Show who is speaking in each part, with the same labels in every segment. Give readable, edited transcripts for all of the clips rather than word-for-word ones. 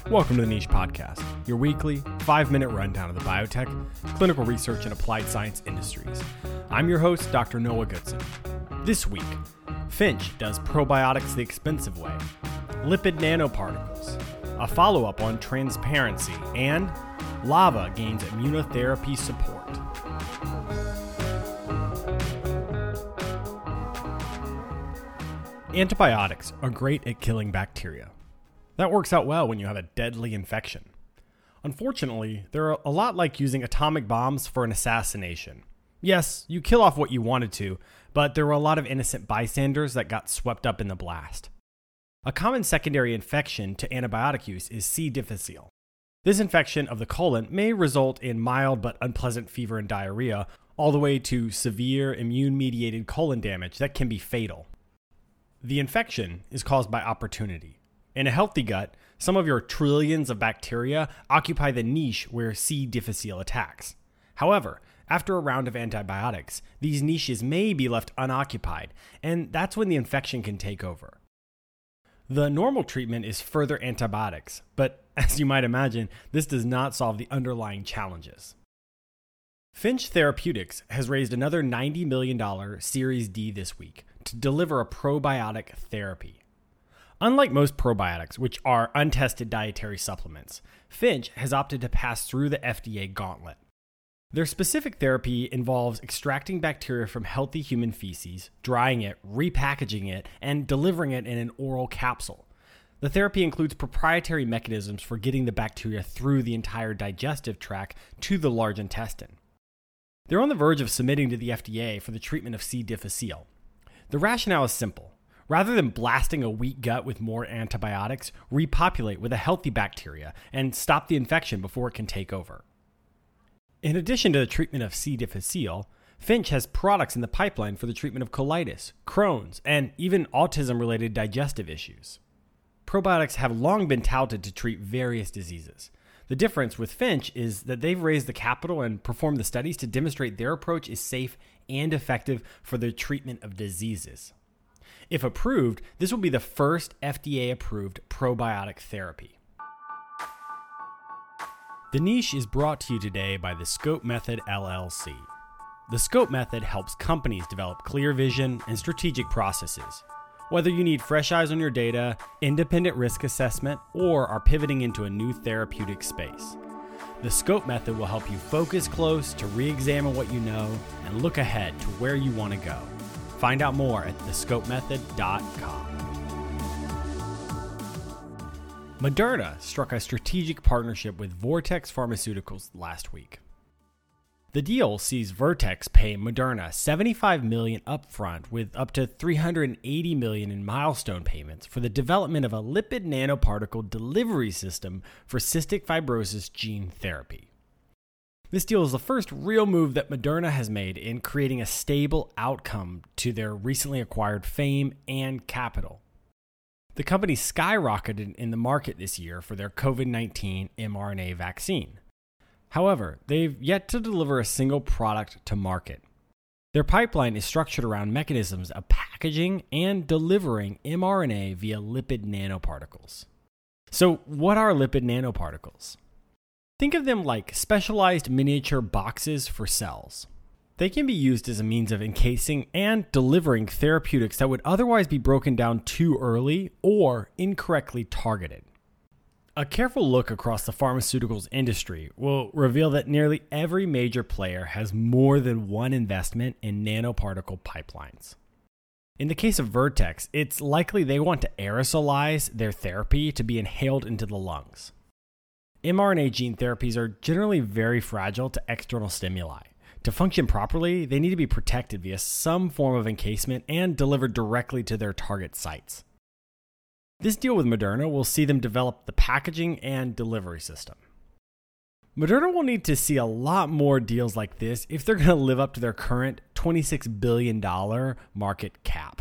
Speaker 1: Welcome to the Niche Podcast, your weekly 5-minute rundown of the biotech, clinical research, and applied science industries. I'm your host, Dr. Noah Goodson. This week, Finch does probiotics the expensive way, lipid nanoparticles, a follow-up on transparency, and Lava gains immunotherapy support. Antibiotics are great at killing bacteria. That works out well when you have a deadly infection. Unfortunately, they're a lot like using atomic bombs for an assassination. Yes, you kill off what you wanted to, but there were a lot of innocent bystanders that got swept up in the blast. A common secondary infection to antibiotic use is C. difficile. This infection of the colon may result in mild but unpleasant fever and diarrhea, all the way to severe immune-mediated colon damage that can be fatal. The infection is caused by opportunity. In a healthy gut, some of your trillions of bacteria occupy the niche where C. difficile attacks. However, after a round of antibiotics, these niches may be left unoccupied, and that's when the infection can take over. The normal treatment is further antibiotics, but as you might imagine, this does not solve the underlying challenges. Finch Therapeutics has raised another $90 million Series D this week to deliver a probiotic therapy. Unlike most probiotics, which are untested dietary supplements, Finch has opted to pass through the FDA gauntlet. Their specific therapy involves extracting bacteria from healthy human feces, drying it, repackaging it, and delivering it in an oral capsule. The therapy includes proprietary mechanisms for getting the bacteria through the entire digestive tract to the large intestine. They're on the verge of submitting to the FDA for the treatment of C. difficile. The rationale is simple. Rather than blasting a weak gut with more antibiotics, repopulate with a healthy bacteria and stop the infection before it can take over. In addition to the treatment of C. difficile, Finch has products in the pipeline for the treatment of colitis, Crohn's, and even autism-related digestive issues. Probiotics have long been touted to treat various diseases. The difference with Finch is that they've raised the capital and performed the studies to demonstrate their approach is safe and effective for the treatment of diseases. If approved, this will be the first FDA-approved probiotic therapy. The Niche is brought to you today by the Scope Method LLC. The Scope Method helps companies develop clear vision and strategic processes. Whether you need fresh eyes on your data, independent risk assessment, or are pivoting into a new therapeutic space, the Scope Method will help you focus close to re-examine what you know and look ahead to where you want to go. Find out more at thescopemethod.com. Moderna struck a strategic partnership with Vertex Pharmaceuticals last week. The deal sees Vertex pay Moderna $75 million upfront with up to $380 million in milestone payments for the development of a lipid nanoparticle delivery system for cystic fibrosis gene therapy. This deal is the first real move that Moderna has made in creating a stable outcome to their recently acquired fame and capital. The company skyrocketed in the market this year for their COVID-19 mRNA vaccine. However, they've yet to deliver a single product to market. Their pipeline is structured around mechanisms of packaging and delivering mRNA via lipid nanoparticles. So, what are lipid nanoparticles? Think of them like specialized miniature boxes for cells. They can be used as a means of encasing and delivering therapeutics that would otherwise be broken down too early or incorrectly targeted. A careful look across the pharmaceuticals industry will reveal that nearly every major player has more than one investment in nanoparticle pipelines. In the case of Vertex, it's likely they want to aerosolize their therapy to be inhaled into the lungs. mRNA gene therapies are generally very fragile to external stimuli. To function properly, they need to be protected via some form of encasement and delivered directly to their target sites. This deal with Moderna will see them develop the packaging and delivery system. Moderna will need to see a lot more deals like this if they're going to live up to their current $26 billion market cap.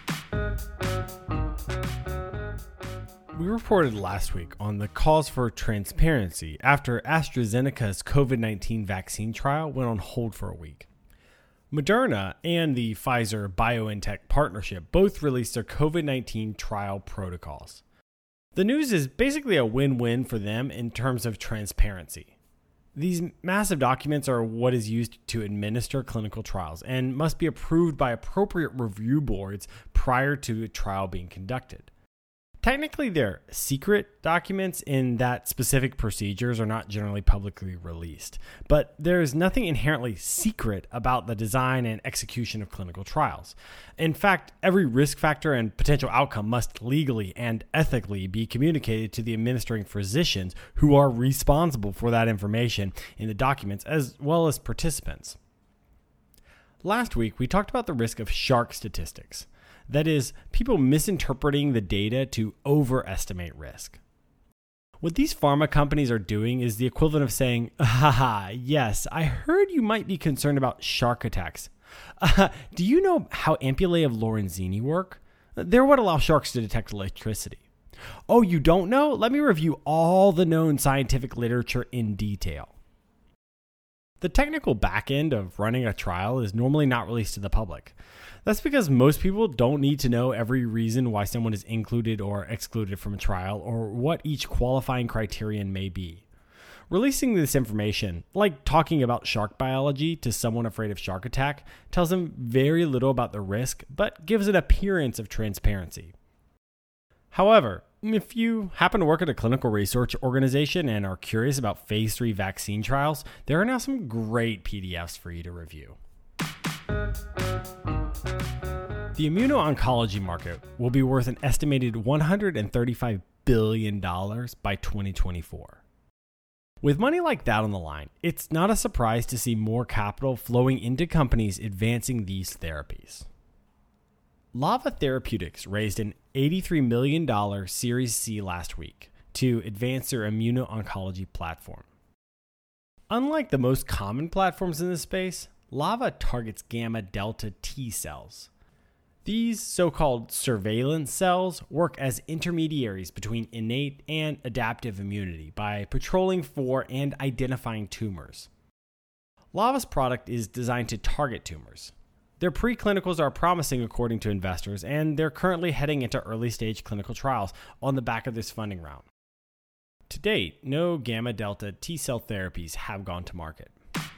Speaker 1: We reported last week on the calls for transparency after AstraZeneca's COVID-19 vaccine trial went on hold for a week. Moderna and the Pfizer-BioNTech partnership both released their COVID-19 trial protocols. The news is basically a win-win for them in terms of transparency. These massive documents are what is used to administer clinical trials and must be approved by appropriate review boards prior to a trial being conducted. Technically, they're secret documents in that specific procedures are not generally publicly released, but there is nothing inherently secret about the design and execution of clinical trials. In fact, every risk factor and potential outcome must legally and ethically be communicated to the administering physicians who are responsible for that information in the documents as well as participants. Last week, we talked about the risk of shark statistics. That is, people misinterpreting the data to overestimate risk. What these pharma companies are doing is the equivalent of saying, haha, yes, I heard you might be concerned about shark attacks. Do you know how ampullae of Lorenzini work? They're what allow sharks to detect electricity. Oh, you don't know? Let me review all the known scientific literature in detail. The technical back end of running a trial is normally not released to the public. That's because most people don't need to know every reason why someone is included or excluded from a trial or what each qualifying criterion may be. Releasing this information, like talking about shark biology to someone afraid of shark attack, tells them very little about the risk, but gives an appearance of transparency. However, if you happen to work at a clinical research organization and are curious about phase 3 vaccine trials, there are now some great PDFs for you to review. The immuno-oncology market will be worth an estimated $135 billion by 2024. With money like that on the line, it's not a surprise to see more capital flowing into companies advancing these therapies. Lava Therapeutics raised an $83 million Series C last week to advance their immuno-oncology platform. Unlike the most common platforms in this space, Lava targets gamma delta T cells. These so-called surveillance cells work as intermediaries between innate and adaptive immunity by patrolling for and identifying tumors. Lava's product is designed to target tumors. Their preclinicals are promising according to investors, and they're currently heading into early-stage clinical trials on the back of this funding round. To date, no gamma delta T cell therapies have gone to market.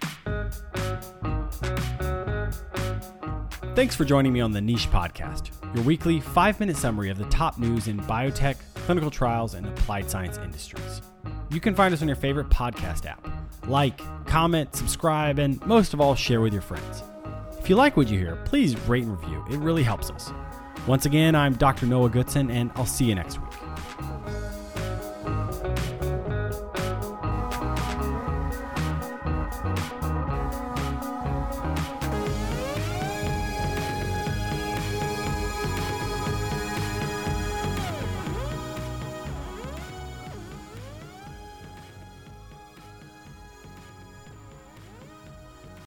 Speaker 1: Thanks for joining me on the Niche Podcast, your weekly 5-minute summary of the top news in biotech, clinical trials, and applied science industries. You can find us on your favorite podcast app. Like, comment, subscribe, and most of all, share with your friends. If you like what you hear, please rate and review. It really helps us. Once again, I'm Dr. Noah Goodson, and I'll see you next week.